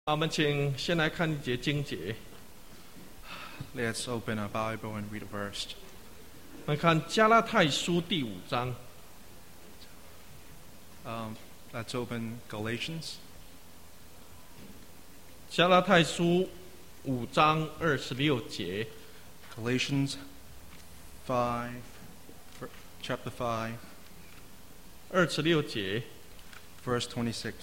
我们请先来看一节经节。 Let's open our Bible and read a verse. 我们看加拉太书第5章。 Let's open Galatians. 加拉太书5章26节。 Galatians 5, chapter 5, 26节。 verse 26.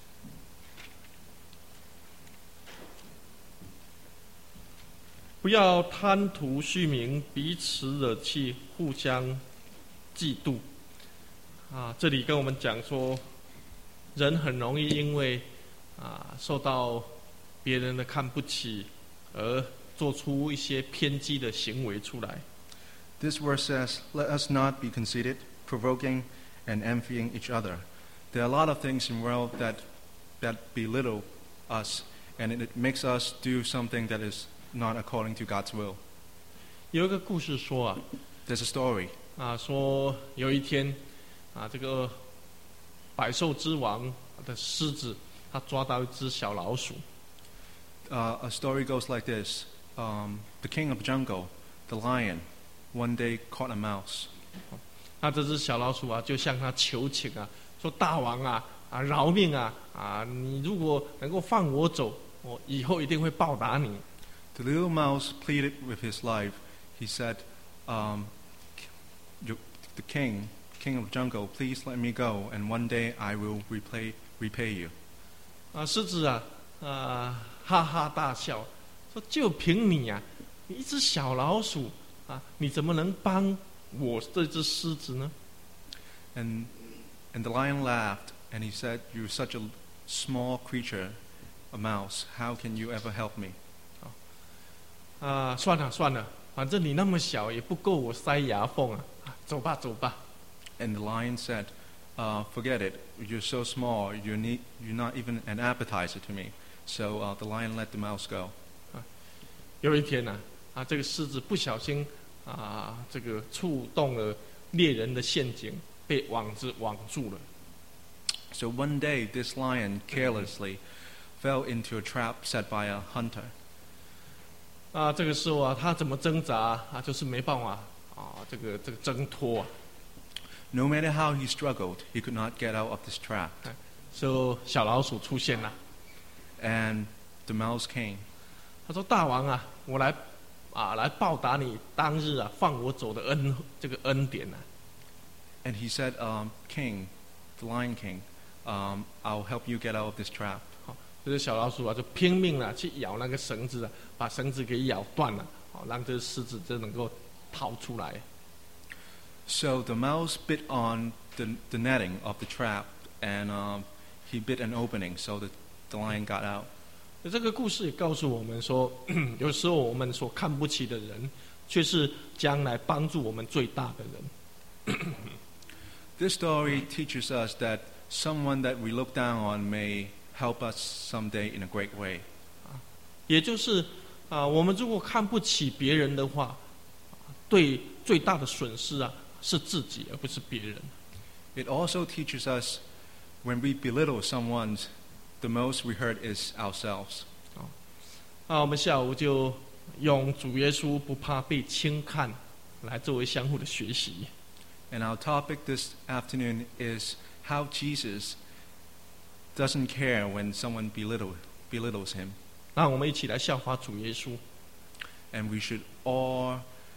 不要贪图虚名，彼此惹气，互相嫉妒。这里跟我们讲说，人很容易因为受到别人的看不起，而做出一些偏激的行为出来。 This verse says, "Let us not be conceited, provoking, and envying each other." There are a lot of things in the world that belittle us, and it makes us do something that is not according to God's will. 有一个故事说 There's a story. 说有一天这个百兽之王的狮子，他抓到一只小老鼠。 A story goes like this: the king of the jungle, the lion, one day caught a mouse. 那这只小老鼠就向他求情说大王饶命你如果能够放我走，我以后一定会报答你。 The little mouse pleaded with his life. He said, "The king of the jungle, please let me go, and one day I will repay you." 狮子哈哈大笑，说就凭你你一只小老鼠你怎么能帮我这只狮子呢？ And the lion laughed, and he said, "You're such a small creature, a mouse. How can you ever help me?" 算了，反正你那么小，也不够我塞牙缝走吧。 And the lion said, "Forget it. You're so small. You're not even an appetizer to me." So the lion let the mouse go. 有一天这个狮子不小心这个触动了猎人的陷阱，被网子网住了。 So one day, this lion carelessly fell into a trap set by a hunter. 这个时候他怎么挣扎就是没办法这个挣脱。 No matter how he struggled, he could not get out of this trap. 所以小老鼠出现了。 And the mouse came. 他说：“大王我来报答你当日放我走的这个恩典 And he said, "King, the Lion King, I'll help you get out of this trap." 这只小老鼠就拼命去咬那个绳子把绳子给咬断了，让这狮子就能够逃出来。 So the mouse bit on the netting of the trap, and he bit an opening, so the lion got out. 这个故事也告诉我们说，有时候我们所看不起的人，却是将来帮助我们最大的人。 This story teaches us that someone that we look down on may help us someday in a great way. 也就是我们如果看不起别人的话，对最大的损失是自己，而不是别人。 It also teaches us when we belittle someone, the most we hurt is ourselves. 我们下午就用主耶稣不怕被轻看来作为相互的学习。 And our topic this afternoon is how Jesus doesn't care when someone belittles him. 让我们一起来效法主耶稣。 And we should all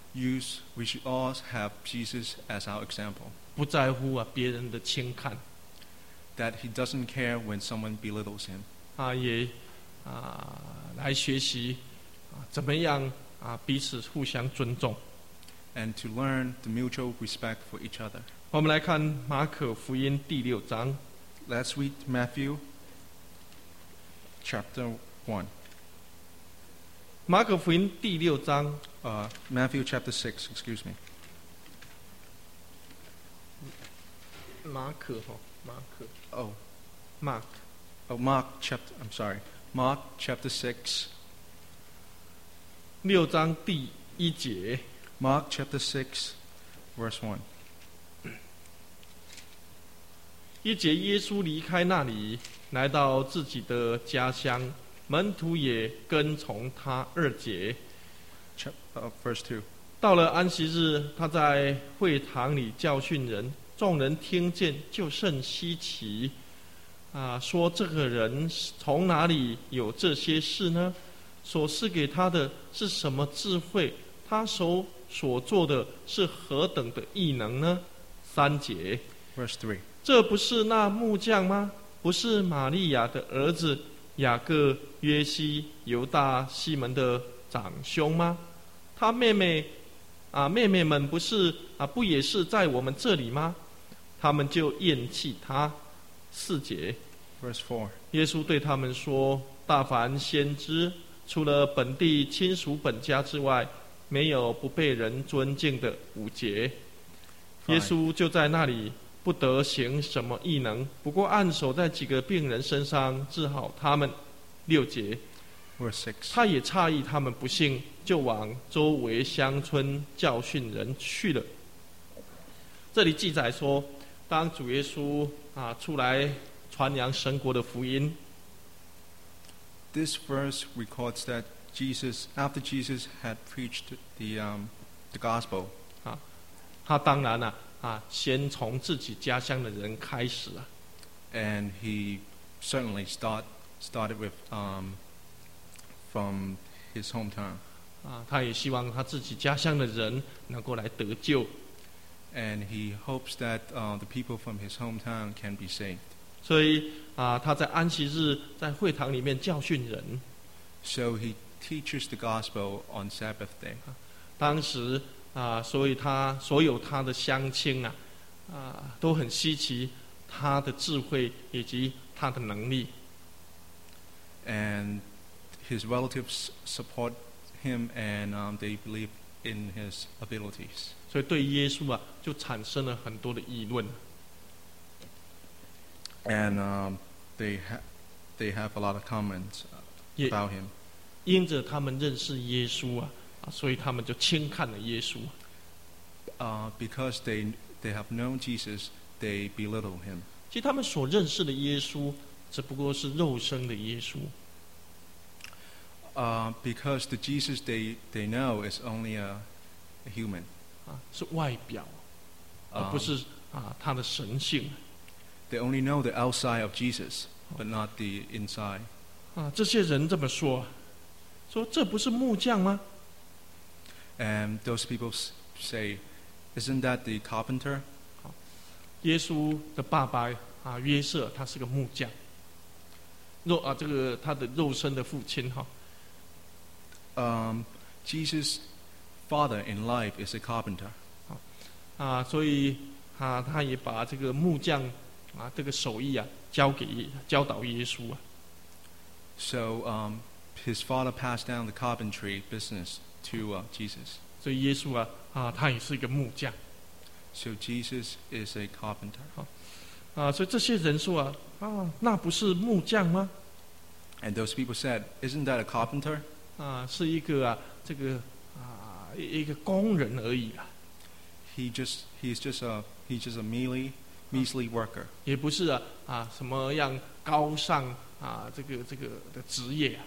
have Jesus as our example. 不在乎别人的轻看。 That he doesn't care when someone belittles him. 也来学习怎么样彼此互相尊重。 And to learn the mutual respect for each other. 我们来看马可福音第6章。 Let's read Matthew chapter 1. 马可福音第6章。 Matthew chapter 6, excuse me. 马可 Oh. Mark. Oh, Mark chapter 6. 6章第1节。 Mark chapter 6, verse 1. 1节，耶稣离开那里，来到自己的家乡， 门徒也跟从他。2节， verse 2. 到了安息日，他在会堂里教训人，众人听见就甚稀奇，说这个人从哪里有这些事呢？所赐给他的是什么智慧？他所做的是何等的异能呢？3节， verse 3. 这不是那木匠吗？不是玛利亚的儿子雅各、约西、犹大、西门的长兄吗？他妹妹们不也是在我们这里吗？他们就厌弃他。4节， verse 4. 耶稣对他们说：大凡先知，除了本地亲属本家之外，没有不被人尊敬的。5节，耶稣就在那里不得行什么异能，不过按手在几个病人身上治好他们。6节， verse 6. 他也诧异他们不信，就往周围乡村教训人去了。这里记载说，当主耶稣出来传扬神国的福音， This verse records that after Jesus had preached the gospel, 他当然先从自己家乡的人开始 and he certainly started with from his hometown, 他也希望他自己家乡的人能够来得救， and he hopes that the people from his hometown can be saved. 所以他在安息日在会堂里面教训人。 So he teaches the gospel on Sabbath day. 当时所以所有他的乡亲都很稀奇他的智慧以及他的能力。 And his relatives support him, and they believe in his abilities. 所以对耶稣就产生了很多的议论。 And they have a lot of comments about him. 因着他们认识耶稣所以他们就轻看了耶稣。 Because they have known Jesus, they belittle him. 其实他们所认识的耶稣只不过是肉身的耶稣。 Because the Jesus they know is only a human. 是外表，而不是他的神性。 They only know the outside of Jesus, but not the inside. 这些人这么说这不是木匠吗？ And those people say, "Isn't that the carpenter?" 耶稣的爸爸约瑟，他是个木匠。这个他的肉身的父亲 Jesus' father in life is a carpenter. 所以他也把这个木匠这个手艺教导耶稣。 So his father passed down the carpentry business to Jesus. 所以耶稣他也是一个木匠。 So Jesus is a carpenter. 所以这些人说那不是木匠吗？ And those people said, "Isn't that a carpenter?" 是一个一个工人而已 He's just a measly worker. 也不是什么样高尚这个的职业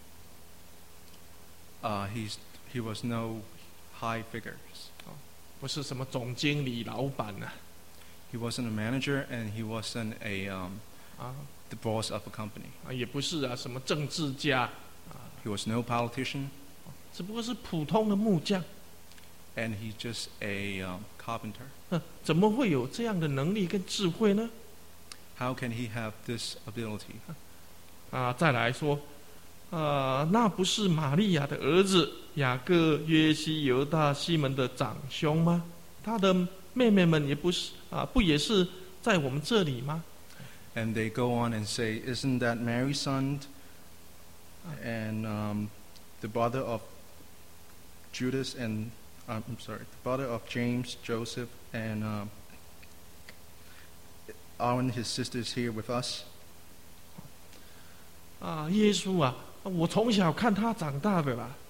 He was no high figures. 不是什么总经理、老板 He wasn't a manager, and he wasn't the boss of a company. 也不是什么政治家 He was no politician, 只不过是普通的木匠。 and he's just a carpenter. 怎么会有这样的能力跟智慧呢？ How can he have this ability? 再来说那不是玛利亚的儿子雅各、约西、犹大、西门的长兄吗？他的妹妹们也不也是在我们这里吗？ And they go on and say, "Isn't that Mary's son, and the brother of Judas, and the brother of James, Joseph, and aren't his sisters here with us?" 耶稣我从小看他长大的啦。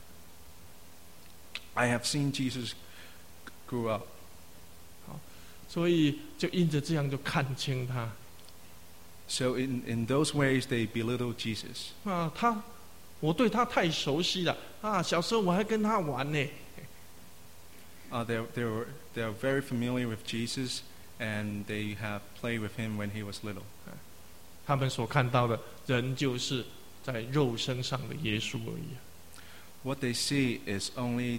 I have seen Jesus grow up. 所以就因着这样就看清他。 So in those ways they belittle Jesus. 我对他太熟悉了啊，小时候我还跟他玩呢。 They're very familiar with Jesus, and they have played with him when he was little. 他们所看到的人就是在肉身上的耶稣而已。 What they see is only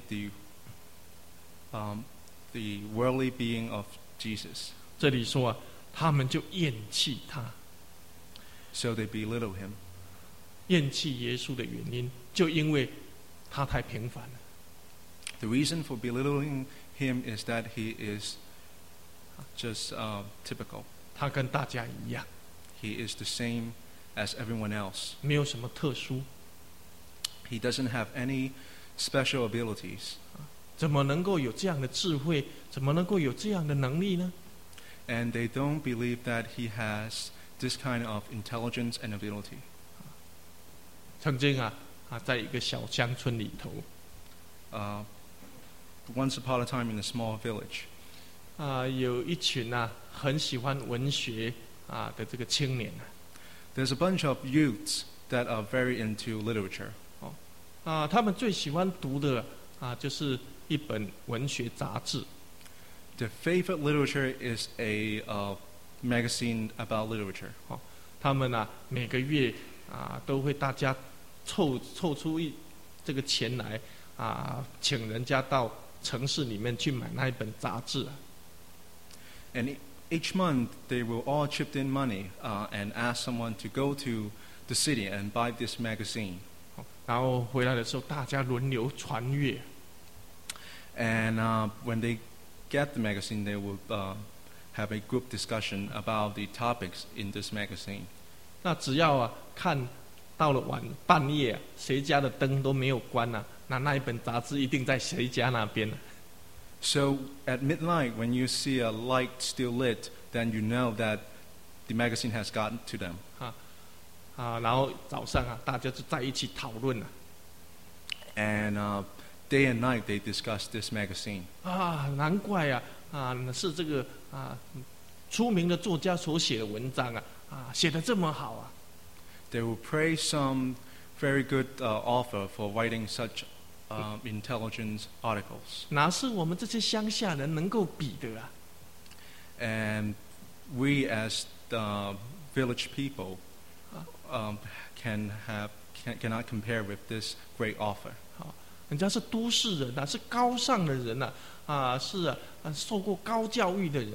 the worldly being of Jesus. 这里说啊，他们就厌弃他。 So they belittle him. 厌弃耶稣的原因，就因为他太平凡了。 The reason for belittling him is that he is just typical. 他跟大家一样， He is the same as everyone else. 没有什么特殊， He doesn't have any special abilities. 怎么能够有这样的智慧？怎么能够有这样的能力呢？ And they don't believe that he has this kind of intelligence and ability. 曾经在一个小乡村里头， Once upon a time in a small village, 有一群很喜欢文学的这个青年 there's a bunch of youths that are very into literature. 他们最喜欢读的就是一本文学杂志。 Their favorite literature is a magazine about literature. 他们每个月都会大家凑出这个钱来请人家到城市里面去买那一本杂志。 And each month they will all chip in money and ask someone to go to the city and buy this magazine. 然后回来的时候，大家轮流传阅。 And when they get the magazine, they will have a group discussion about the topics in this magazine. 那只要看到了半夜谁家的灯都没有关那一本杂志一定在谁家那边。 So at midnight, when you see a light still lit, then you know that the magazine has gotten to them. 然后早上大家就在一起讨论。 And day and night they discuss this magazine. 难怪是这个出名的作家所写的文章写得这么好。 They will praise some very good author for writing such intelligent articles. 哪是我们这些乡下人能够比的 And we as the village people cannot compare with this great author. 人家是都市人是高尚的人是受过高教育的人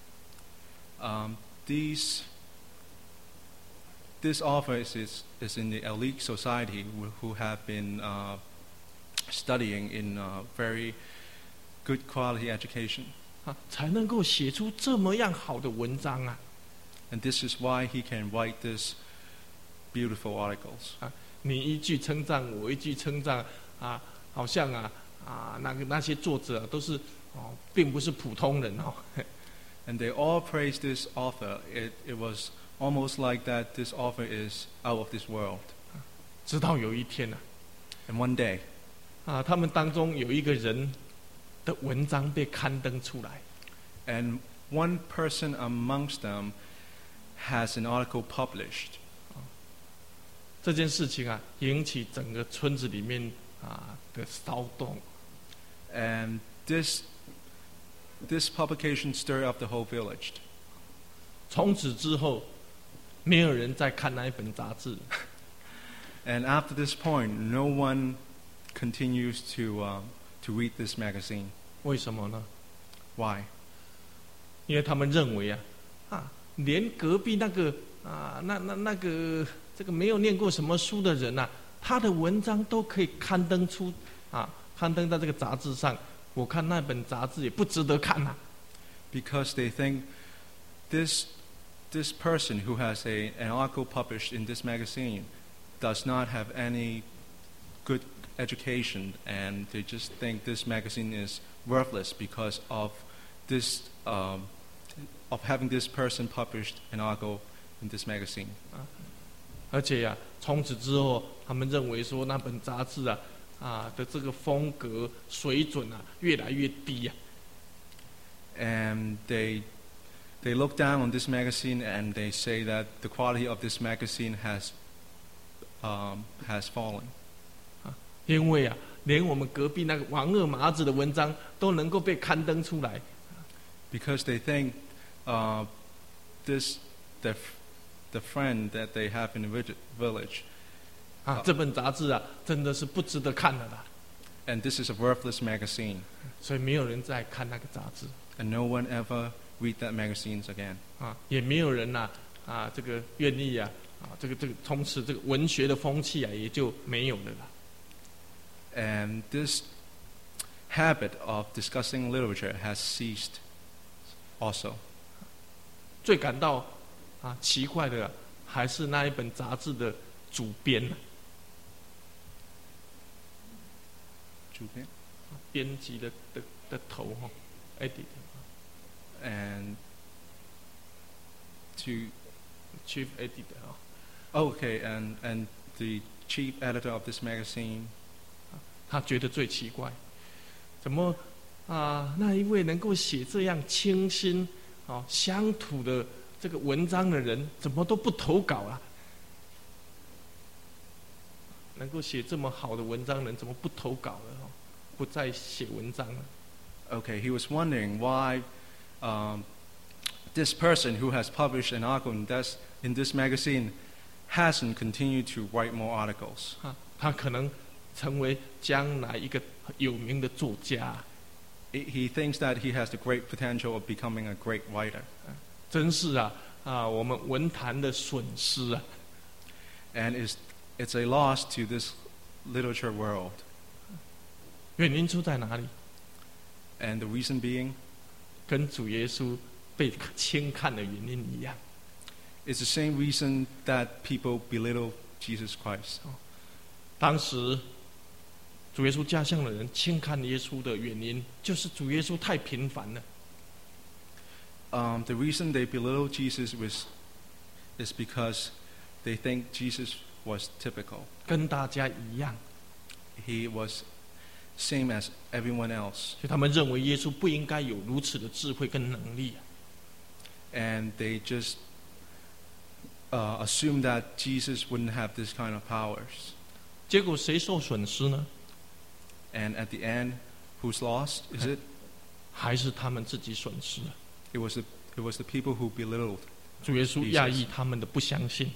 This author is in the elite society who have been studying in very good quality education. 才能够写出这么样好的文章 And this is why he can write these beautiful articles. 你一句称赞，我一句称赞好像那些作者都是并不是普通人 And they all praise this author. It was almost like that this author is out of this world. 直到有一天 And one day, 他们当中有一个人的文章被刊登出来， and one person amongst them has an article published. 这件事情引起整个村子里面的骚动。 And this publication stirred up the whole village. 从此之后，没有人再看那一本杂志。 And after this point, no one continues to read this magazine. 为什么呢？ Why? 因为他们认为连隔壁那个那个这个没有念过什么书的人他的文章都可以刊登在这个杂志上，我看那本杂志也不值得看 Because they think this person who has an article published in this magazine does not have any good education, and they just think this magazine is worthless because of this of having this person published an article in this magazine. 而且从此之后，他们认为说那本杂志的这个风格水准越来越低 And they look down on this magazine and they say that the quality of this magazine has has fallen. 因为啊，连我们隔壁那个王二麻子的文章都能够被刊登出来， Because they think the friend that they have in the village, 这本杂志啊，真的是不值得看的啦， and this is a worthless magazine, 所以没有人再看那个杂志 and no one ever read that magazines again. 也没有人这个愿意这个从此这个文学的风气也就没有了啦。 And this habit of discussing literature has ceased also. 最感到奇怪的还是那一本杂志的主编编辑的头edit and chief editor okay, and the chief editor of this magazine, 他觉得最奇怪，怎么那一位能够写这样清新乡土的这个文章的人，怎么都不投稿啊？能够写这么好的文章的人，怎么不投稿了？不再写文章了？ Okay, he was wondering why this person who has published an article in this magazine hasn't continued to write more articles. 他可能成为将来一个有名的作家。 He thinks that he has the great potential of becoming a great writer. 真是我们文坛的损失啊！ And it's a loss to this literature world. 原因出在哪里？ And the reason being, 跟主耶稣被轻看的原因一样。 it's the same reason that people belittle Jesus Christ. 当时主耶稣家乡的人轻看耶稣的原因，就是主耶稣太平凡了。 The reason they belittle Jesus is because they think Jesus was typical. 跟大家一样， He was same as everyone else. 所以他们认为耶稣不应该有如此的智慧跟能力。 And they just assume that Jesus wouldn't have this kind of powers. 结果谁受损失呢？ And at the end, who's lost? Is it? 还是他们自己损失了。 It was the people who belittled 主耶稣讶异他们的不相信，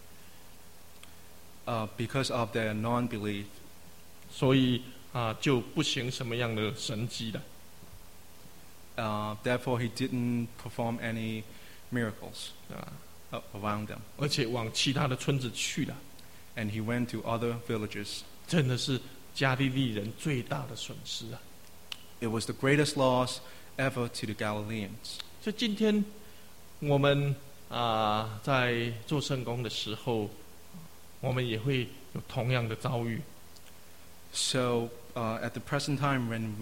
because of their non-belief. 所以就不行什么样的神迹了。 Therefore, he didn't perform any miracles around them. 而且往其他的村子去了， And he went to other villages. 真的是加利利人最大的损失啊！ It was the greatest loss ever to the Galileans. 所以今天我们在做圣工的时候，我们也会有同样的遭遇。 So at the present time, when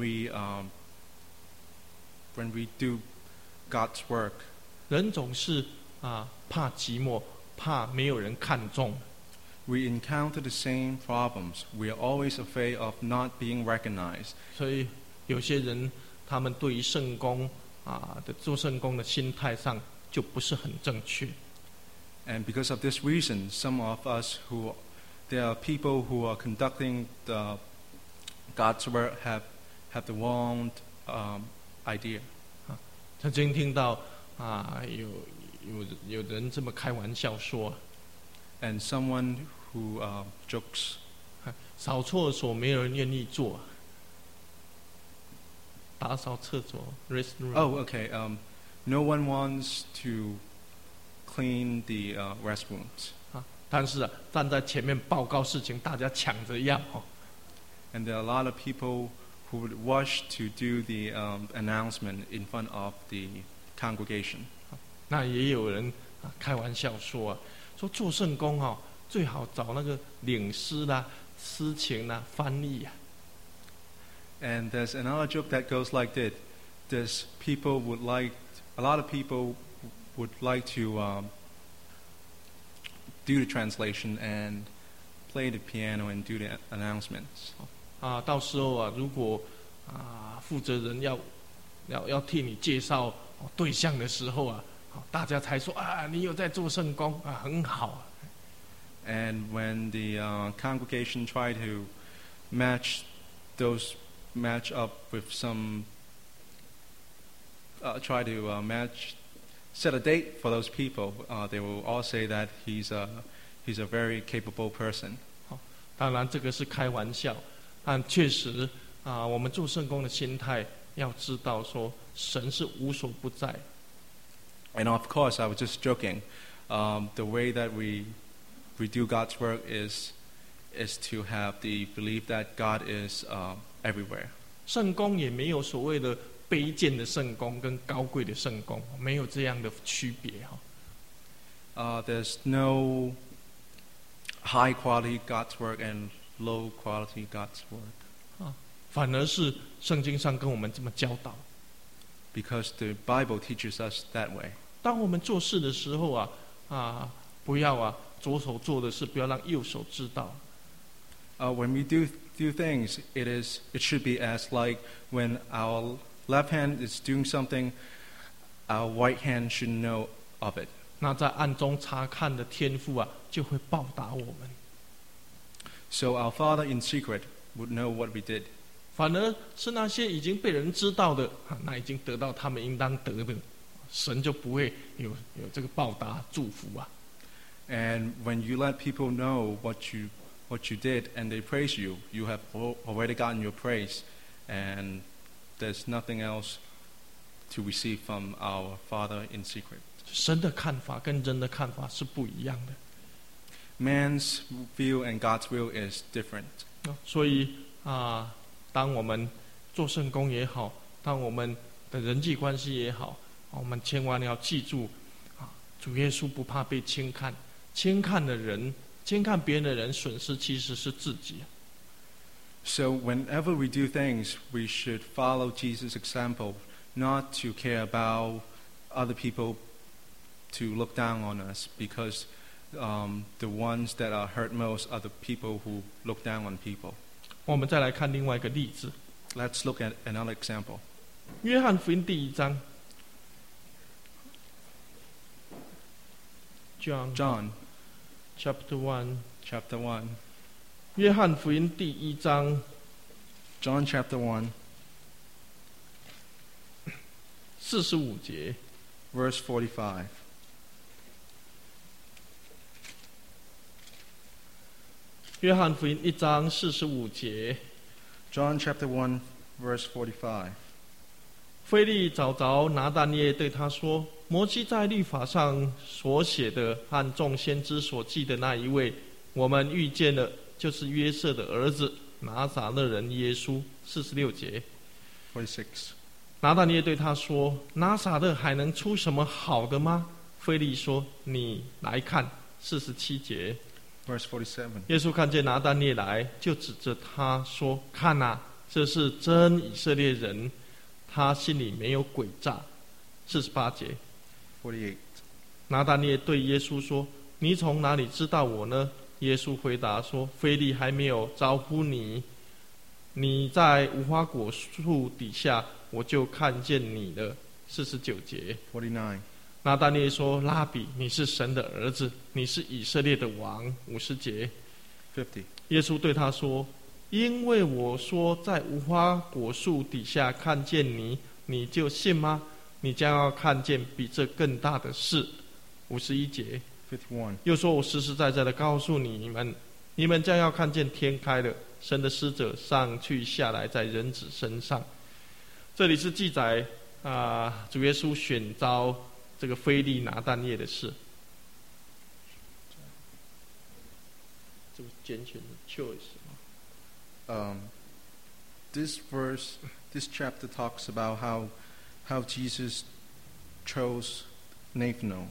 we do God's work, 人总是怕寂寞，怕没有人看重。 we encounter the same problems. We are always afraid of not being recognized. 所以有些人他们对于圣工的做圣工的心态上就不是很正确。 And because of this reason, some of us there are people who are conducting God's work have the wrong idea. 曾经听到有人这么开玩笑说， And someone who jokes, 扫厕所没有人愿意做，打扫厕所 restroom。 oh, okay, no one wants to clean the restrooms. 但是站在前面报告事情，大家抢着要。 And there are a lot of people who would rush to do the announcement in front of the congregation. 那也有人开玩笑说说做圣工最好找那个领诗啦、诗情啦、翻译啊。 And there's another joke that goes like this. A lot of people would like to do the translation and play the piano and do the announcements. 到时候如果负责人要替你介绍对象的时候大家才说你有在做圣工很好。 And when the congregation tried to match up with some, try to set a date for those people, they will all say that he's a very capable person. 当然这个是开玩笑，但确实我们做圣工的心态要知道说，神是无所不在。 And of course, I was just joking. The way that we do God's work is to have the belief that God is everywhere. 圣工也没有所谓的卑贱的圣工跟高贵的圣工，没有这样的区别哈。 There's no high quality God's work and low quality God's work. 反而是圣经上跟我们这么教导。 Because the Bible teaches us that way. 当我们做事的时候不要左手做的事不要让右手知道。 When we do things, it should be as like when our left hand is doing something, our right hand should know of it. 那在暗中察看的天父就会报答我们。 So our Father in secret would know what we did. 反而是那些已经被人知道的，那已经得到他们应当得的，神就不会有这个报答祝福 And when you let people know what you did and they praise you, you have already gotten your praise, and there's nothing else to receive from our Father in secret. 神的看法跟人的看法是不一样的。 Man's view and God's view is different. 所以当我们做圣工也好，当我们的人际关系也好，我们千万要记住主耶稣不怕被轻看，轻看别人的人损失其实是自己。 So whenever we do things, we should follow Jesus' example, not to care about other people to look down on us, because the ones that are hurt most are the people who look down on people. 我们再来看另外一个例子。 Let's look at another example. 约翰福音第1章。John chapter 1. 约翰福音第1章。 John chapter 1. 45节。 Verse 45. 约翰福音1章45节。 John chapter 1, verse 45. 腓利找着拿但业对他说：“摩西在律法上所写的和众先知所记的那一位，我们遇见了，就是约瑟的儿子拿撒勒人耶稣。”46节。 46. 拿但业对他说：“拿撒勒还能出什么好的吗？”腓利说：“你来看。”47节。 Verse 47. 耶稣看见拿但业来，就指着他说：“看这是真以色列人，他心里没有诡诈。”48节。 48. 拿但业对耶稣说：“你从哪里知道我呢？”耶稣回答说：“腓利还没有招呼你，你在无花果树底下，我就看见你了。”49节。 49. 拿但业说：“拉比，你是神的儿子，你是以色列的王。”50节。 50. 耶稣对他说：“因为我说在无花果树底下看见你，你就信吗？你将要看见比这更大的事。”51节。 51. 又说：“我实实在在的告诉你们，你们将要看见天开了，神的使者上去下来在人子身上。”这里是记载主耶稣选召这个腓利拿但业的事。这个拣选的 choice。 This chapter talks about how Jesus chose Nathanael.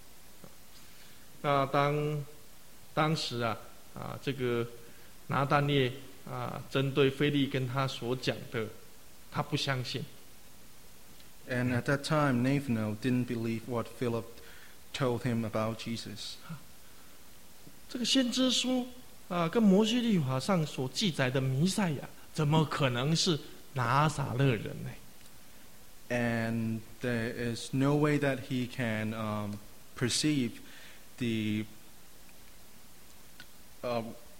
那当时这个拿但业针对腓利跟他所讲的，他不相信。 And at that time, Nathanael didn't believe what Philip told him about Jesus. 这个先知书跟摩西律法上所记载的弥赛亚，怎么可能是拿撒勒人呢？ And there is no way that he can perceive the uh,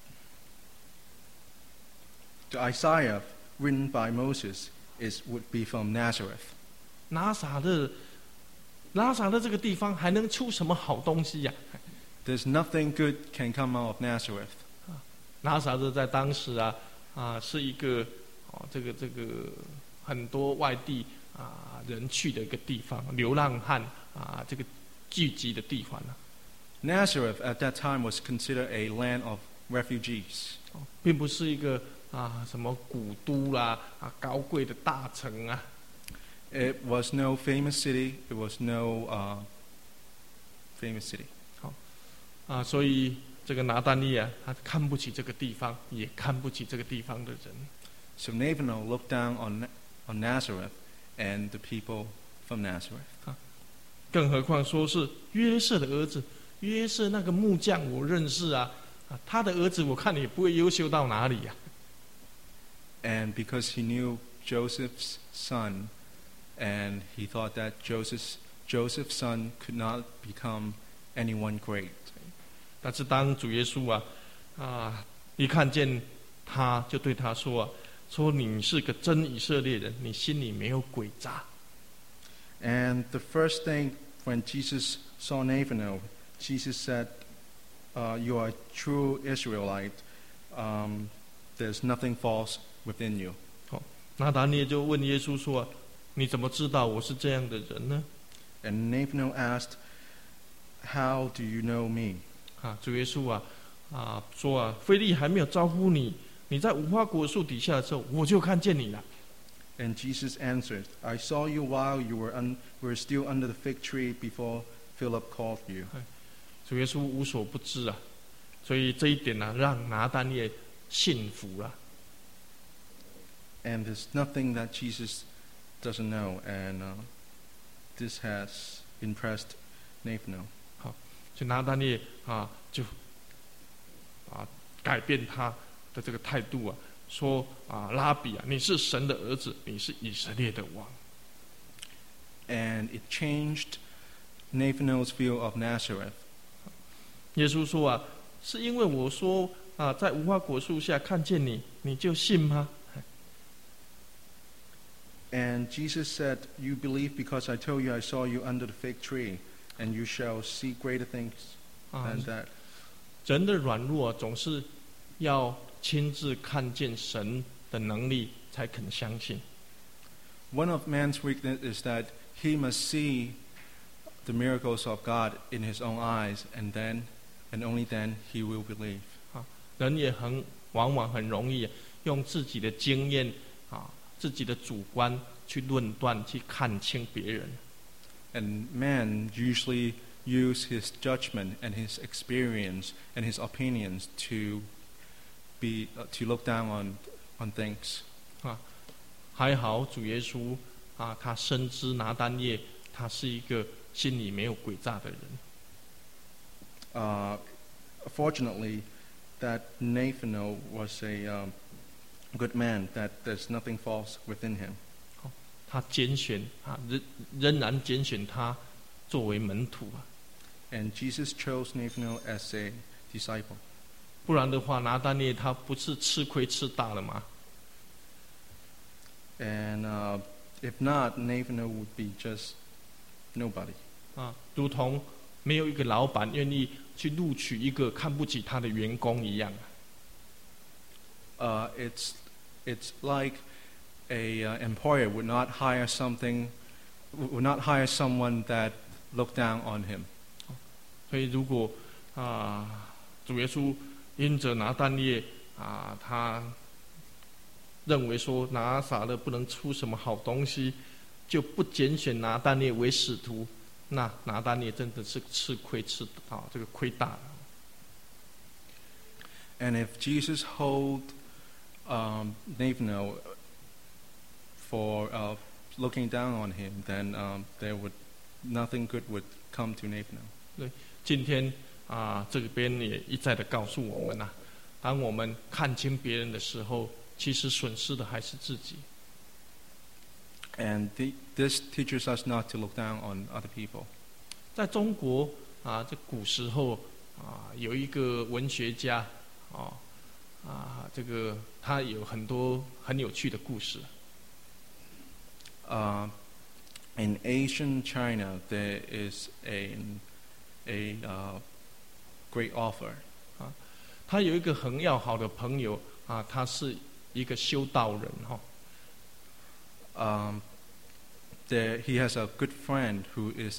the Isaiah written by Moses would be from Nazareth. 拿撒勒这个地方还能出什么好东西呀、 There's nothing good can come out of Nazareth. 拿撒勒在当时是一个这个很多外地人去的一个地方，流浪汉这个聚集的地方。 Nazareth at that time was considered a land of refugees. 并不是一个什么古都啦高贵的大城啊。 It was no famous city. It was no famous city. 所以这个拿但业他看不起这个地方，也看不起这个地方的人。 So Nathanael looked down on Nazareth and the people from Nazareth. 更何况说是约瑟的儿子，约瑟那个木匠我认识他的儿子我看也不会优秀到哪里呀。 And because he knew Joseph's son, and he thought that Joseph's son could not become anyone great. 但是当主耶稣一看见他，就对他说说你是个真以色列人，你心里没有诡诈。 And the first thing when Jesus saw Nathanael, Jesus said, "You are a true Israelite. There's nothing false within you." 拿但业就问耶稣说你怎么知道我是这样的人呢？ And Nathanael asked, "How do you know me?" 主耶稣说非利还没有招呼你，你在无花果树底下的时候，我就看见你了。 And Jesus answered, "I saw you while you were still under the fig tree before Philip called you." 主耶稣无所不知所以这一点让拿但业信服了。 And there's nothing that Jesus doesn't know, and this has impressed Nathanael. 所以拿但业就改变他的这个态度说拉比你是神的儿子，你是以色列的王。 And it changed Nathanael's view of Nazareth. 耶稣说是因为我说在无花果树下看见你，你就信吗？ And Jesus said, "You believe because I told you I saw you under the fig tree, and you shall see greater things than that." 人的软弱总是要亲自看见神的能力才肯相信。 One of man's weakness is that he must see the miracles of God in his own eyes, and only then he will believe. 人也往往很容易用自己的经验自己的主观去论断，去看清别人。 And man usually use his judgment and his experience and his opinions to look down on things. 还好主耶稣他深知拿但业他是一个心里没有诡诈的人。 Fortunately, that Nathanael was a good man, that there's nothing false within him. 他拣选仍然拣选他作为门徒 And Jesus chose Nathanael as a disciple. 不然的话，拿但业他不是吃亏吃大了吗？ And if not, Nathanael would be just nobody. 如同没有一个老板愿意去录取一个看不起他的员工一样。 It's like a employer would not hire someone that looked down on him. 所以如果主耶稣因着拿但业他认为说拿撒勒不能出什么好东西，就不拣选拿但业为使徒，那拿但业真的是吃亏这个亏大了。 And if Jesus hold Nathanael for looking down on him, then nothing good would come to Nathanael. 对，今天这边也一再的告诉我们当我们看清别人的时候，其实损失的还是自己。 And this teaches us not to look down on other people. 在中国这古时候有一个文学家这个他有很多很有趣的故事。 In ancient China, there is a great author. 他有一个很要好的朋友他是一个修道人 He has a good friend who is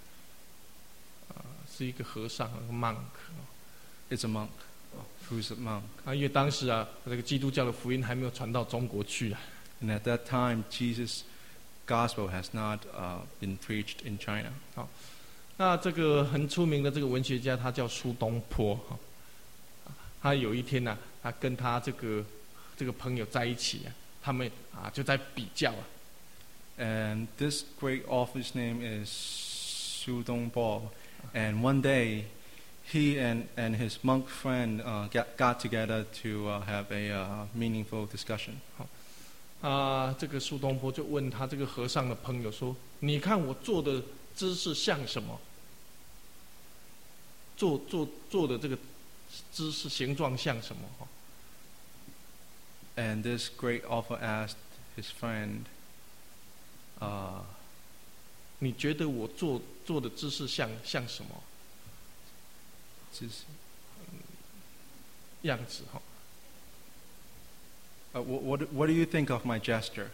是一个和尚，monk。 It's a monk. Who's a monk? 因为当时这个基督教的福音还没有传到中国去 And at that time, Jesus' gospel has not been preached in China. 那这个很出名的这个文学家，他叫苏东坡他有一天他跟他这个朋友在一起他们就在比较 And this great author's name is Su Dongpo. And one day, he and his monk friend got together to have a meaningful discussion. 这个苏东坡就问他这个和尚的朋友说：“你看我做的姿势像什么？做的这个姿势形状像什么？” And this great author asked his friend, 你觉得我做的姿势像什么？样子 what do you think of my gesture?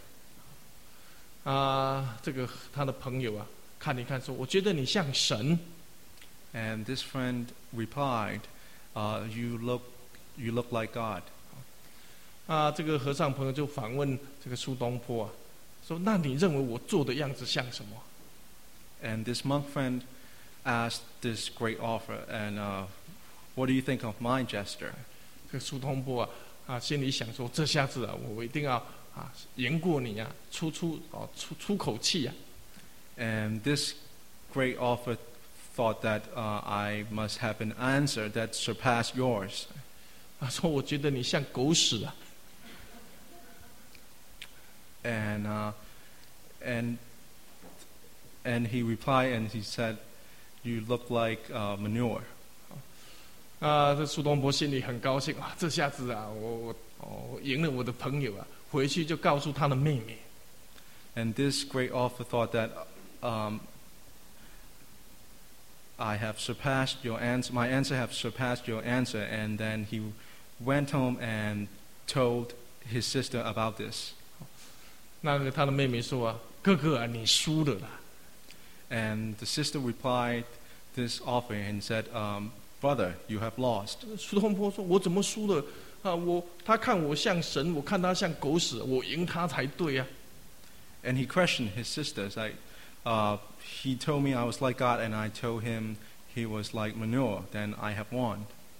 这个他的朋友看一看说：“我觉得你像神。” And this friend replied, "You look like God." 这个和尚朋友就反问这个苏东坡说：“那你认为我做的样子像什么？” And this monk friend asked this great author, "And what do you think of my gesture?" 这个苏东坡心里想说：“这下子我一定要赢过你出口气 And this great author thought that I must have an answer that surpassed yours. 说：“我觉得你像狗屎 And he replied and he said, "You look like manure." 这苏东坡心里很高兴这下子我赢了我的朋友回去就告诉他的妹妹。 And this great author thought that I have surpassed your answer. My answer have surpassed your answer. And then he went home and told his sister about this. 那个他的妹妹说哥哥你输了啦。 And the sister replied this offer and said, "Brother, you have lost." 苏东坡说：“我怎么输了他看我像神，我看他像狗屎，我赢他才对 And he questioned his sister, like, he told me I was like God, and I told him he was like manure. Then I have won.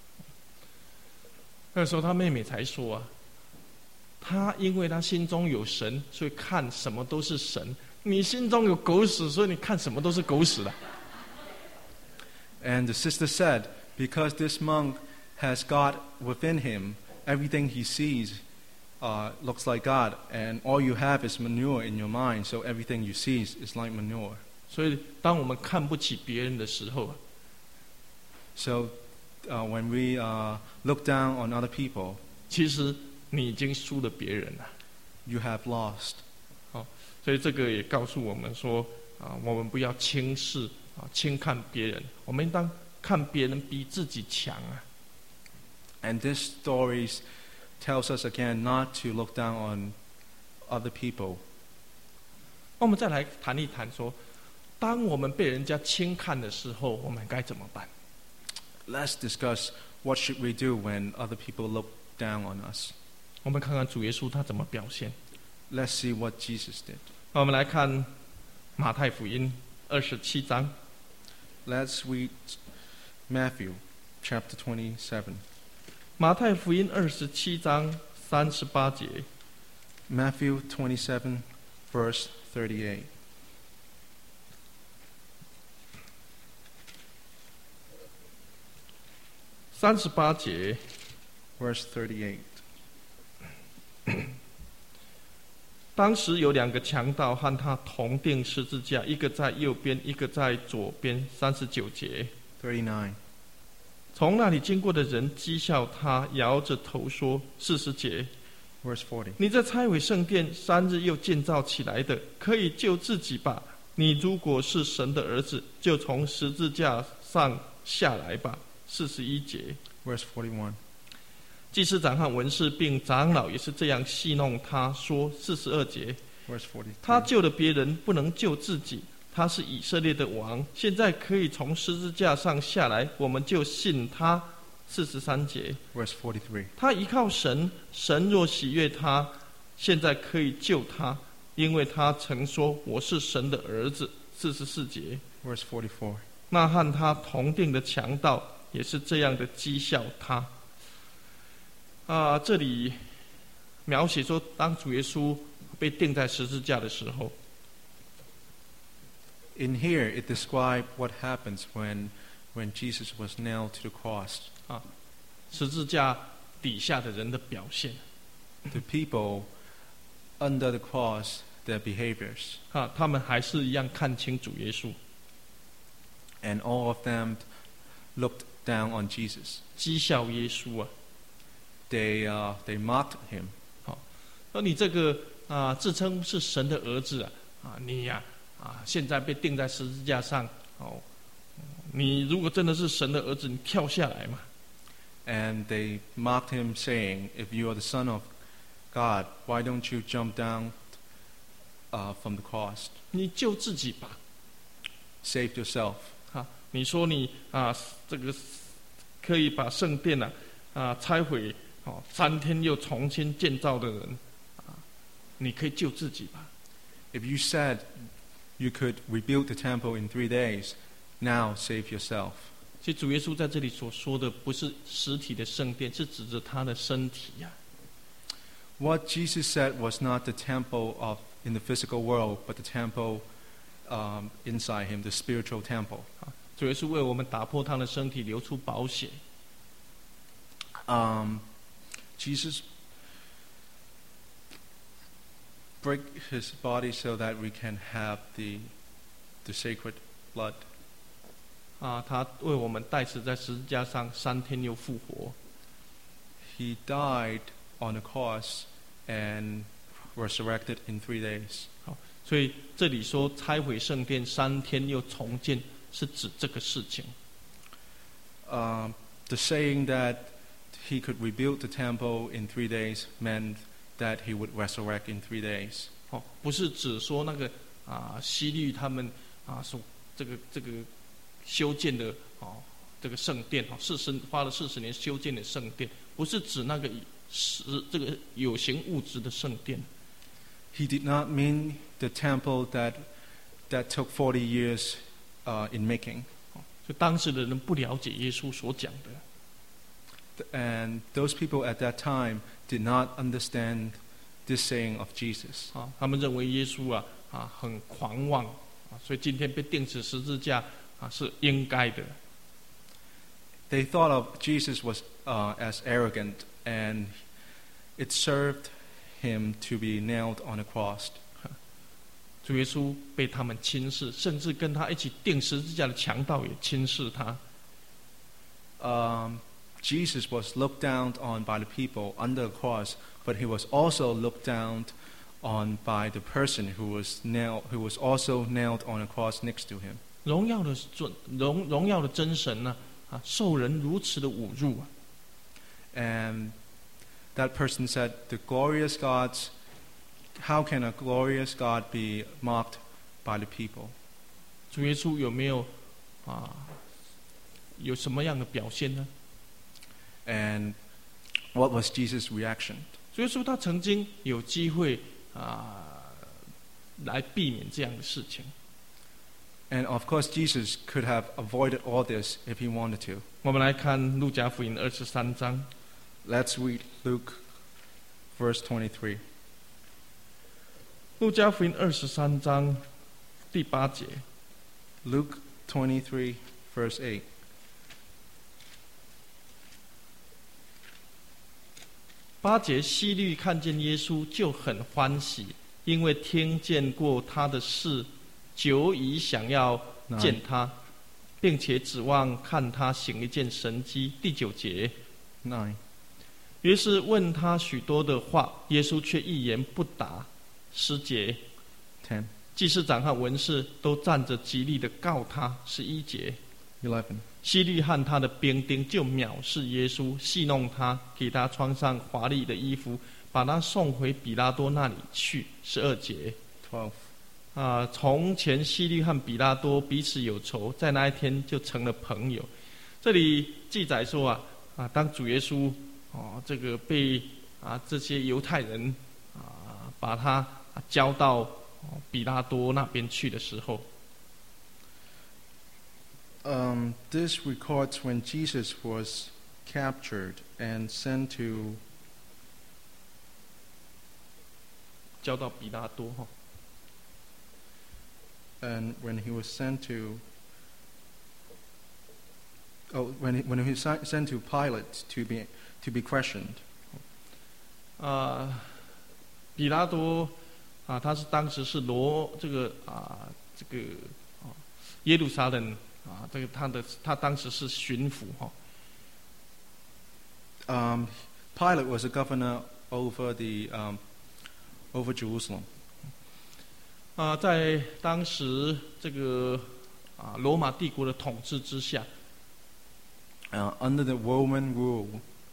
那时候他妹妹才说他因为他心中有神，所以看什么都是神。你心中有狗屎，所以你看什么都是狗屎的。” And the sister said, because this monk has God within him, everything he sees looks like God, and all you have is manure in your mind, so everything you see is like manure. 所以，当我们看不起别人的时候 So when we look down on other people, 其实你已经输了别人了。 You have lost. 所以这个也告诉我们说我们不要轻视轻看别人，我们应当看别人比自己强 And this stories tells us again not to look down on other people. 我们再来谈一谈说，当我们被人家轻看的时候，我们该怎么办？ Let's discuss what should we do when other people look down on us. 我们看看主耶稣他怎么表现。 Let's see what Jesus did. 我们来看马太福音27章。 Let's read Matthew chapter 27. 马太福音27章38节。 Matthew 27, verse 38. 38节。 Verse 38. 当时有2个强盗和他同钉十字架，一个在右边，一个在左边。39节。 39. 从那里经过的人讥笑他，摇着头说：40节， Verse 40. 你这拆毁圣殿3日又建造起来的，可以救自己吧？你如果是神的儿子，就从十字架上下来吧。41节， Verse 41. 祭司长和文士并长老也是这样戏弄他，说42节， Verse 43. 他救了别人，不能救自己。他是以色列的王，现在可以从十字架上下来，我们就信他。43节， Verse 43. 他依靠神，神若喜悦他，现在可以救他，因为他曾说我是神的儿子。44节， Verse 44. 那和他同定的强盗也是这样的讥笑他。这里描写说，当主耶稣被钉在十字架的时候， In here, it describes what happens when Jesus was nailed to the cross. 十字架底下的人的表现。 The people under the cross, their behaviors, 他们还是一样看清主耶稣， and all of them looked down on Jesus. 讥笑耶稣啊！ They mocked him. 说你这个自称是神的儿子你现在被钉在十字架上你如果真的是神的儿子，你跳下来嘛。 And they mocked him, saying, "If you are the Son of God, why don't you jump down from the cross? 你救自己吧。 Save yourself." 你说你这个可以把圣殿拆毁3天又重新建造的人你可以救自己吧。 If you said you could rebuild the temple in 3 days, now save yourself. 其实主耶稣在这里所说的不是实体的圣殿，是指着他的身体 What Jesus said was not the temple in the physical world, but the temple inside him, the spiritual temple. 主耶稣为我们打破他的身体，流出宝血。 Jesus break his body so that we can have the sacred blood. 他为我们代死在十字架上，3天又复活。 He died on the cross and resurrected in 3 days. 所以这里说拆毁圣殿3天又重建，是指这个事情。 The saying that he could rebuild the temple in 3 days meant that he would resurrect in 3 days. 不是指说那个希律他们所这个修建的这个圣殿花了40年修建的圣殿，不是指那个这个有形物质的圣殿。 He did not mean the temple that took 40 years in making. 所以当时的人不了解耶稣所讲的。 And those people at that time did not understand this saying of Jesus. 他们认为耶稣很狂妄所以今天被钉死十字架是应该的。 They thought of Jesus was as arrogant, and it served him to be nailed on a cross. 主耶稣被他们轻视，甚至跟他一起钉十字架的强盗也轻视他。 Jesus was looked down on by the people under the cross, but he was also looked down on by the person who was also nailed on a cross next to him. 荣耀的真神受人如此的侮辱 And that person said, how can a glorious God be mocked by the people? 主耶稣有没有有什么样的表现呢？ And what was Jesus' reaction? 主耶稣他曾经有机会来避免这样的事情。 And of course, Jesus could have avoided all this if he wanted to. 我们来看路加福音23章。 Let's read Luke, verse 23. 路加福音23章第8节。 Luke 23, verse 8. 8节，希律看见耶稣就很欢喜，因为听见过他的事，久已想要见他。 并且指望看他行一件神迹。第9节， 9. 于是问他许多的话，耶稣却一言不答。10节， 10. 祭司长和文士都站着极力的告他。11节， 11. 希律和他的兵丁就藐视耶稣，戏弄他，给他穿上华丽的衣服，把他送回比拉多那里去。12节， 12. 从前希律和比拉多彼此有仇，在那一天就成了朋友。这里记载说当主耶稣这个被这些犹太人把他交到比拉多那边去的时候， This records when Jesus was captured and sent to 交到比拉多 and when he was sent to when he was sent to Pilate to be questioned. 比拉多他是当时是耶路撒冷他当时是巡抚 Pilate was a governor over over Jerusalem. 在当时这个罗马帝国的统治之下 under the Roman rule.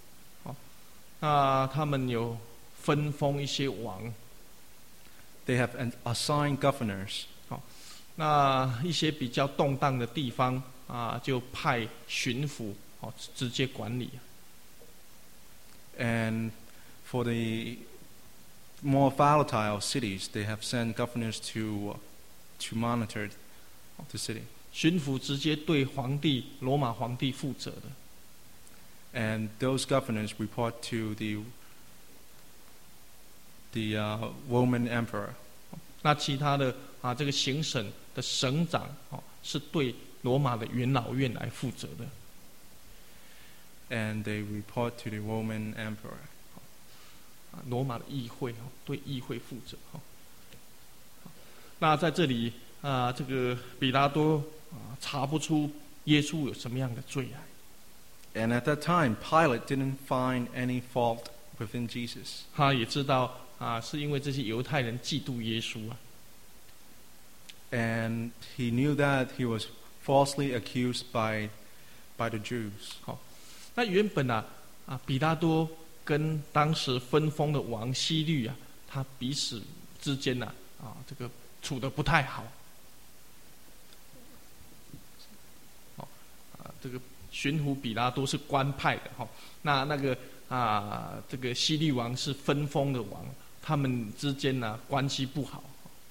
他们有分封一些王， They have assigned governors. 那一些比较动荡的地方就派巡抚直接管理。 And for the more volatile cities, they have sent governors to monitor the city. 巡抚直接对罗马皇帝负责的。 And those governors report to the Roman emperor. 那其他的这个行省的省长是对罗马的元老院来负责的。 And they report to the Roman emperor. 罗马的议会对议会负责。那在这里这个比拉多查不出耶稣有什么样的罪来。 And at that time, Pilate didn't find any fault within Jesus. 他也知道是因为这些犹太人嫉妒耶稣 And he knew that he was falsely accused by the Jews. 那原本比拉多跟当时分封的王希律他彼此之间这个处得不太好。这个巡抚比拉多是官派的那个这个希律王是分封的王，他们之间关系不好。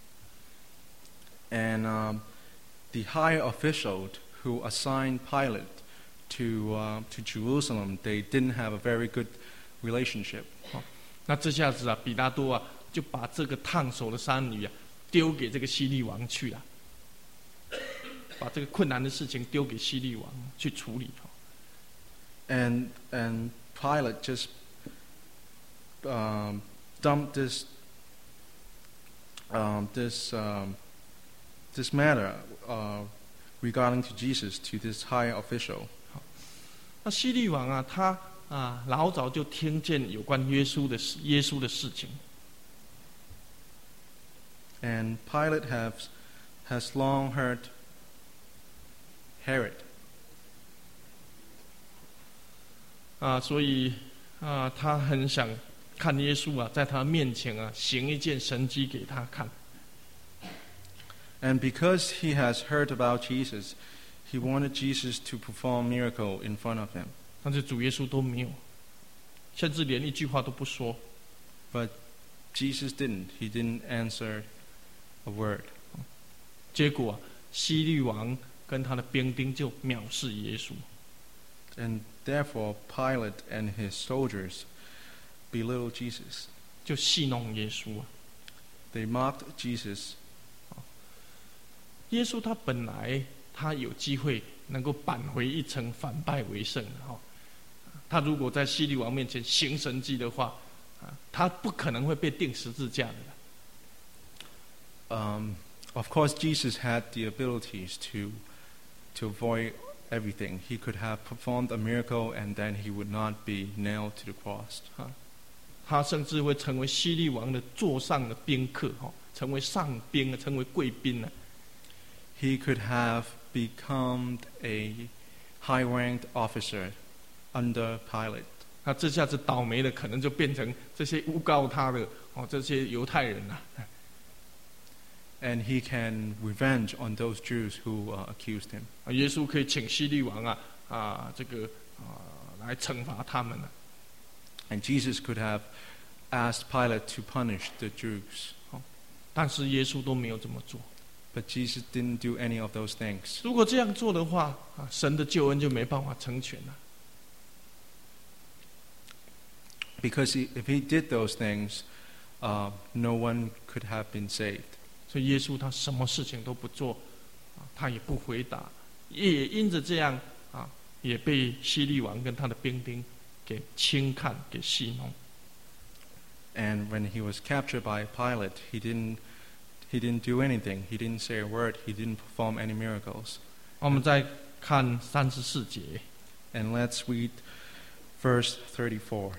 And the higher official who assigned Pilate to Jerusalem, they didn't have a very good relationship. 那这下子比拉多就把这个烫手的山芋丢给这个希律王去了，把这个困难的事情丢给希律王去处理。 And Pilate just dumped this matter regarding to Jesus to this high official. 那希律王他老早就听见有关耶稣的事情。 And Pilate has long heard Herod. 所以他很想看耶稣在他面前行一件神迹给他看。 And because he has heard about Jesus, he wanted Jesus to perform miracle in front of him. 但是主耶稣都没有，甚至连一句话都不说。 But Jesus didn't. He didn't answer a word. 结果希律王跟他的兵丁就藐视耶稣。 And therefore, Pilate and his soldiers belittled Jesus. 就戏弄耶稣。 They mocked Jesus. 耶稣他本来他有机会能够扳回一城，反败为胜的他如果在希律王面前行神迹的话，他不可能会被钉十字架的。 Of course, Jesus had the abilities to avoid everything. He could have performed a miracle and then he would not be nailed to the cross. 他甚至会成为希律王的座上的宾客，成为上宾，成为贵宾。 He could have become a high-ranked officer under Pilate. 那这下子倒霉的，可能就变成这些诬告他的这些犹太人了。 And he can revenge on those Jews who accused him. 耶稣可以请希律王来惩罚他们了。 And Jesus could have asked Pilate to punish the Jews. 但是耶稣都没有这么做。 But Jesus didn't do any of those things. 如果这样做的话，神的救恩就没办法成全了。 Because if he did those things, no one could have been saved. 所以耶稣他什么事情都不做，他也不回答，也因着这样也被希律王跟他的兵丁给轻看，给戏弄。 And when he was captured by Pilate, he didn't do anything. He didn't say a word. He didn't perform any miracles. 我们再看34节。 And let's read verse 34.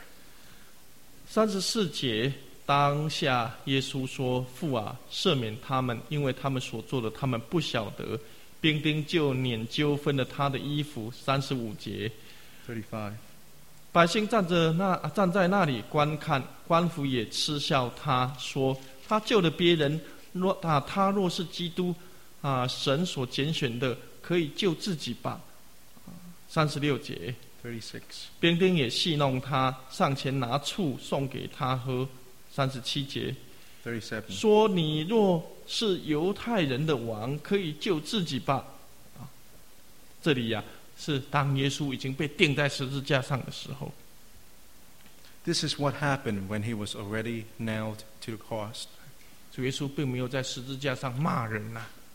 34节，当下耶稣说：“父啊，赦免他们，因为他们所做的，他们不晓得。”兵丁就拈阄分了他的衣服。35节。 35. 百姓站在那里观看，官府也嗤笑他，说：“他救了别人，他若是基督，神所拣选的，可以救自己吧。”36节。 36. 兵丁也戏弄他，上前拿醋送给他喝。37节。 37. 说：“你若是犹太人的王，可以救自己吧。”这里是当耶稣已经被钉在十字架上的时候。 This is what happened when he was already nailed to the cross. 主耶稣并没有在十字架上骂人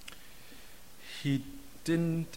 He didn't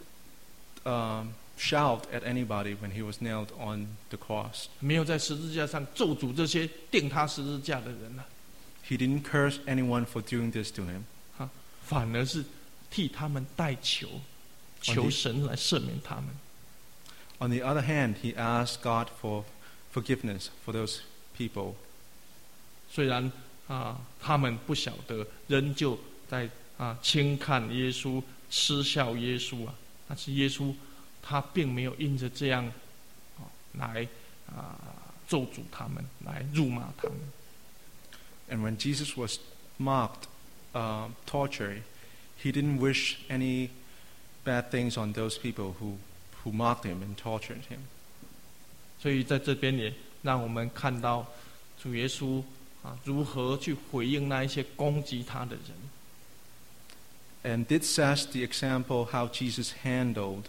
shout at anybody when he was nailed on the cross. 没有在十字架上咒诅这些钉他十字架的人 He didn't curse anyone for doing this to him. 反而是替他们代求，求神来赦免他们。 On the other hand, he asked God for forgiveness for those people. 虽然他们不晓得，仍旧在轻看耶稣，嗤笑耶稣但是耶稣他并没有因着这样来咒诅他们，来辱骂他们。 And when Jesus was mocked, tortured, he didn't wish any bad things on those people who mocked him and tortured him. 所以在这边也让我们看到主耶稣如何去回应那一些攻击他的人。 And this sets the example how Jesus handled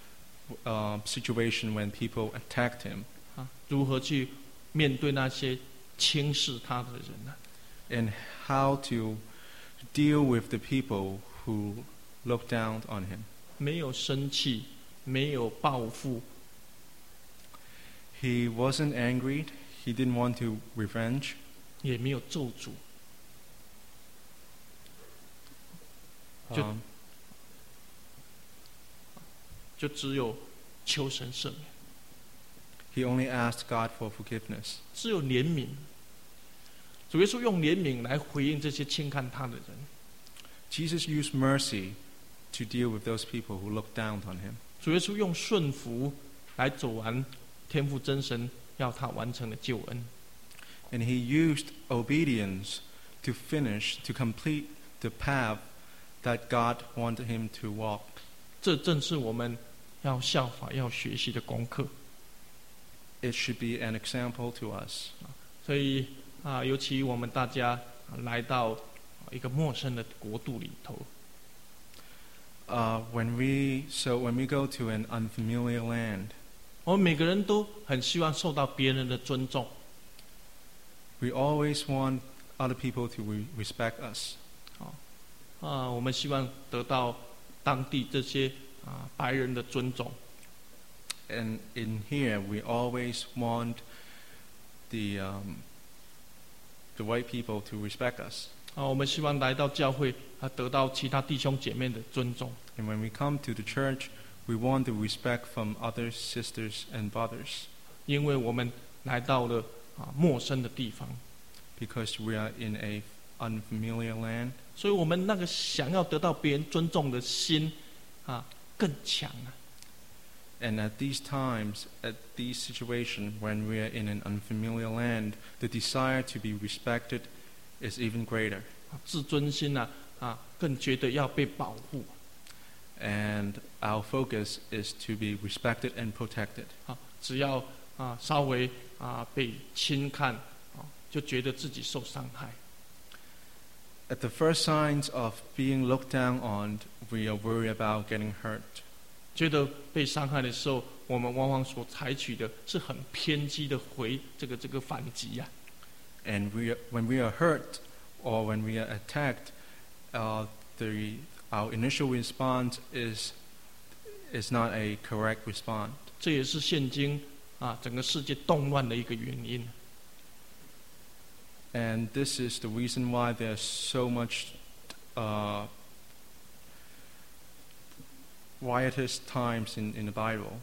situation when people attacked him. 如何去面对那些轻视他的人呢 ？And how to deal with the people who look down on him. 没有生气，没有报复。 He wasn't angry. He didn't want to revenge. 也没有咒诅。就只有求神赦免。 He only asked God for forgiveness. 只有怜悯。主耶稣用怜悯来回应这些轻看他的人。 Jesus used mercy to deal with those people who looked down on him. 主耶稣用顺服来走完天父真神要他完成的救恩。 And he used obedience to complete the path that God wanted him to walk. 这正是我们要效法、要学习的功课。 It should be an example to us. 所以尤其我们大家来到一个陌生的国度里头。 When we go to an unfamiliar land, 我们每个人都很希望受到别人的尊重。 We always want other people to respect us. 我们希望得到当地这些白人的尊重。 And in here, we always want the white people to respect us. 我们希望来到教会得到其他弟兄姐妹的尊重。 And when we come to the church, We want the respect from other sisters and brothers 因为我们来到了陌生的地方， because we are in a unfamiliar land. 所以我们那个想要得到别人尊重的心更强啊。 And at these times, at these situations, when we are in an unfamiliar land, the desire to be respected is even greater. 自尊心更觉得要被保护 And our focus is to be respected and protected. 只要稍微被轻看就觉得自己受伤害。 At the first signs of being looked down on, we are worried about getting hurt. 觉得被伤害的时候，我们往往所采取的是很偏激的这个反击呀。 And when we are hurt or when we are attacked, our initial response is not a correct response. 这也是现今整个世界动乱的一个原因。 And this is the reason why there's so much riotous times in the Bible.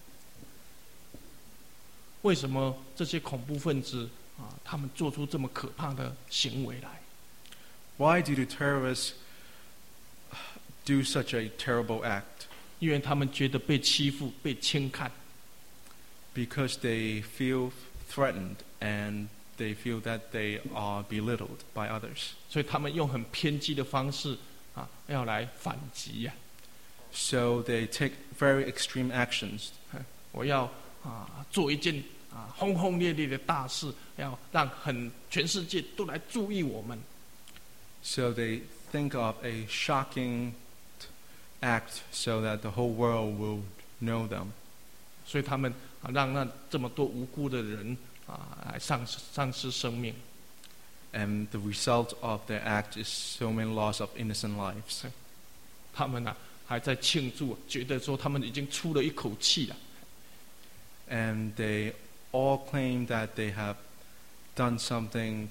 为什么这些恐怖分子他们做出这么可怕的行为来？ Why do the terrorists do such a terrible act? 因为他们觉得被欺负、被轻看， Because they feel threatened and they feel that they are belittled by others. 所以他们用很偏激的方式要来反击呀。 So they take very extreme actions. 我要做一件轰轰烈烈的大事，要让全世界都来注意我们。 So they think of a shocking act so that the whole world will know them. 所以他们让那这么多无辜的人来丧失生命。 And the result of their act is so many loss of innocent lives. 他们还在庆祝，觉得说他们已经出了一口气了。 And they all claim that they have done something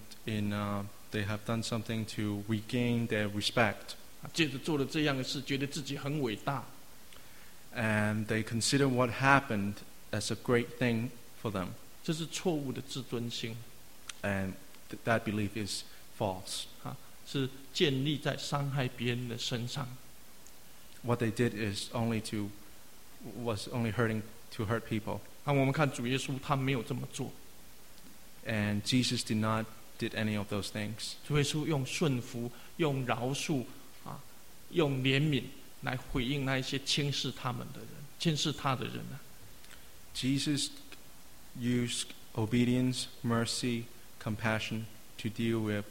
to regain their respect. 接着做了这样的事，觉得自己很伟大。 And they consider what happened as a great thing for them. 这是错误的自尊心， And that belief is false. 是建立在伤害别人的身上。 What they did was only to hurt people. 我们看主耶稣，他没有这么做。 And Jesus did any of those things. 主耶稣用顺服、用饶恕用怜悯来回应那一些轻视他的人。 Jesus used obedience, mercy, compassion to deal with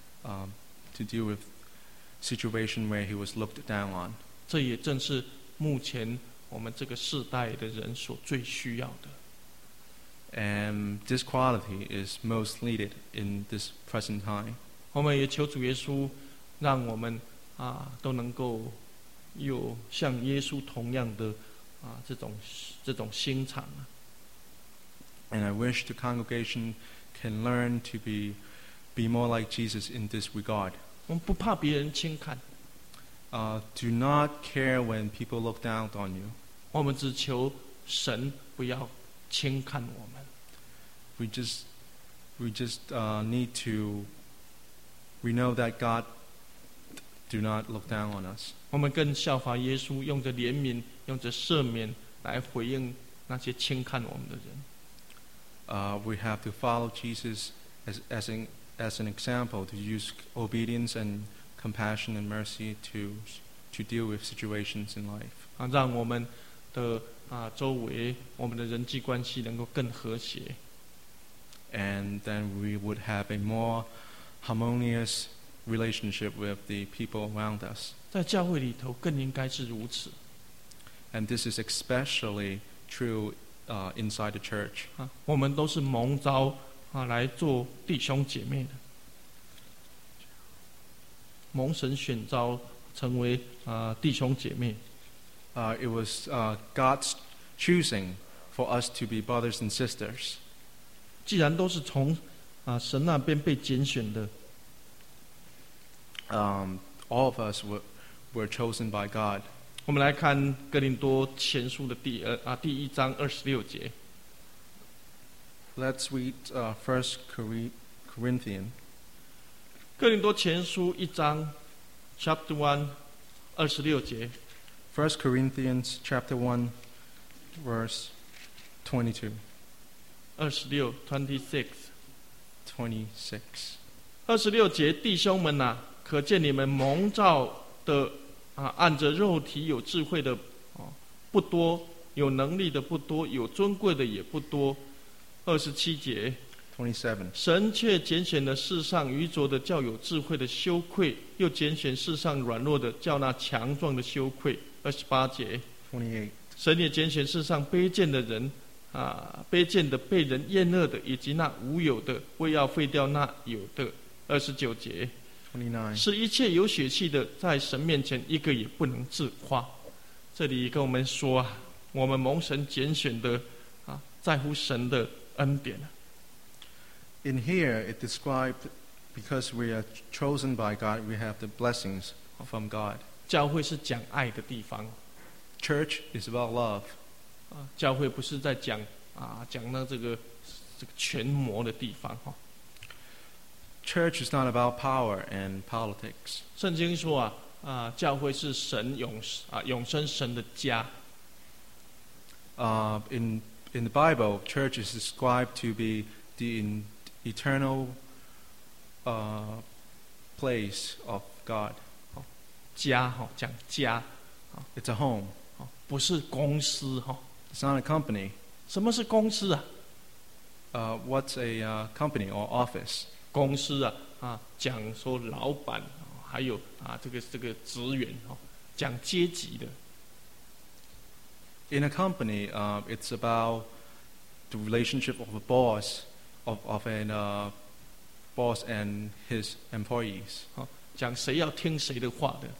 situation where he was looked down on. 这也正是目前我们这个世代的人所最需要的。 And this quality is most needed in this present time. 我们也求主耶稣，让我们都能够有像耶稣同样的这种心肠。 And I wish the congregation can learn to be more like Jesus in this regard. 我们不怕别人轻看， Do not care when people look down on you. 我们只求神不要轻看我们。 We just need to. We know that God do not look down on us. 我们更效法耶稣，用着怜悯，用着赦免来回应那些轻看我们的人。 We have to follow Jesus as an example, to use obedience and compassion and mercy to deal with situations in life. 让我们的周围我们的人际关系能够更和谐。 And then we would have a more harmonious relationship with the people around us. 在教会里头更应该是如此。 And this is especially true inside the church. 我们都是蒙召来做弟兄姐妹的，蒙神选召成为弟兄姐妹。 It was God's choosing for us to be brothers and sisters. 既然都是从神那边被拣选的， All of us were chosen by God. 我们来看哥林多前书的第1章26节。 Let's read 1 Corinthians. 哥林多前书1章 Chapter 1 26节。 1 Corinthians chapter 1, verse 22. 26 26. 节，弟兄们呐、可见你们蒙召的按着肉体有智慧的不多，有能力的不多，有尊贵的也不多。27节， 27. 神却拣选了世上愚拙的，叫有智慧的羞愧；又拣选世上软弱的，叫那强壮的羞愧。28节， 28. 神也拣选世上卑贱的人，卑贱的、被人厌恶的，以及那无有的，为要废掉那有的。29节， 29. 使一切有血气的，在神面前一个也不能自夸。这里跟我们说我们蒙神拣选的在乎神的恩典。 In here, it described because we are chosen by God, we have the blessings from God. 教会是讲爱的地方。 Church is about love. 教会不是在讲到这个权谋的地方。 Church is not about power and politics. 圣经说教会是神永生神的家。 In the Bible, church is described to be the eternal place of God. 家讲家 It's a home. 不是公司 It's not a company. 什么是公司 What's a company or office? 公司讲说老板还有这个职员讲阶级的。 In a company, it's about the relationship of a boss, of a boss and his employees. 讲谁要听谁的话的。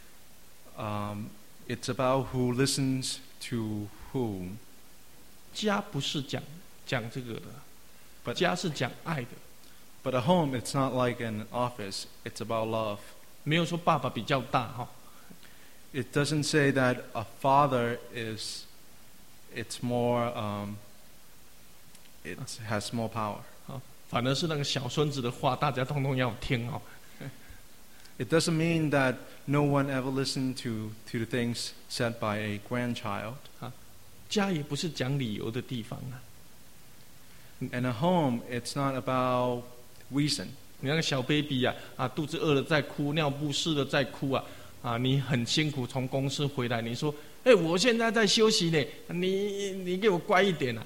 It's about who listens to whom. 家不是讲这个的， But 家是讲爱的。 But a home, it's not like an office. It's about love. 没有说爸爸比较大 It doesn't say that a father is, it's more, it has more power. 反而是那个小孙子的话，大家通通要听 It doesn't mean that no one ever listened to the things said by a grandchild. 家也不是讲理由的地方 And a home, it's not about reason. 你那个小 baby 肚子饿了在哭，尿不湿了在哭你很辛苦从公司回来，你说我现在在休息呢，你给我乖一点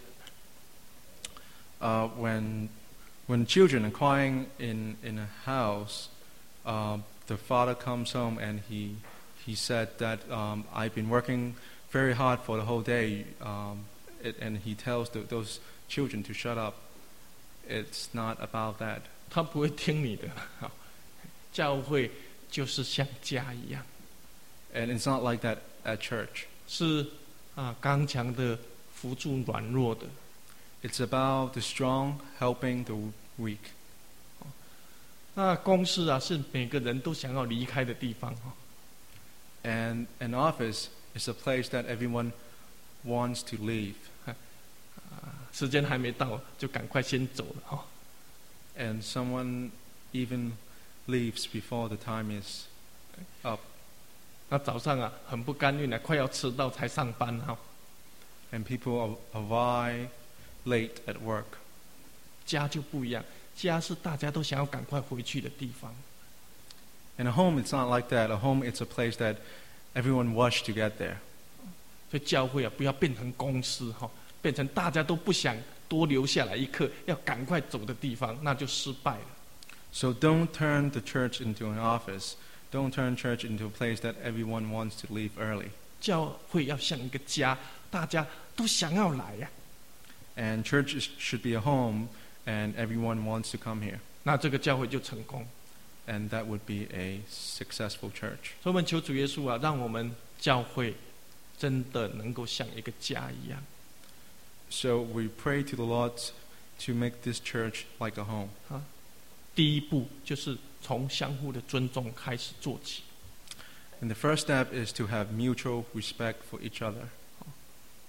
When children are crying in a house, the father comes home and he said that I've been working very hard for the whole day, and he tells those children to shut up. It's not about that. 他不会听你的。教会就是像家一样。 And it's not like that at church. 是刚强的扶助软弱的。 It's about the strong helping the weak. 那公司是每个人都想要离开的地方。 And an office is a place that everyone wants to leave. 时间还没到，就赶快先走了 And someone even leaves before the time is up. 那早上很不甘愿快要迟到才上班 And people arrive late at work. 家就不一样，家是大家都想要赶快回去的地方。 In a home, it's not like that. A home, it's a place that everyone rushes to get there. 所以教会不要变成公司变成大家都不想多留下来一刻，要赶快走的地方，那就失败了。 So don't turn the church into an office. Don't turn church into a place that everyone wants to leave early. 教会要像一个家，大家都想要来 And church should be a home, and everyone wants to come here. 那这个教会就成功。 And that would be a successful church. 所以我们求主耶稣让我们教会真的能够像一个家一样。 So we pray to the Lord to make this church like a home. 第一步就是从相互的尊重开始做起。 And the first step is to have mutual respect for each other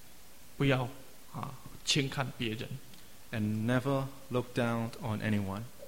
不要轻看别人。 and never look down on anyone.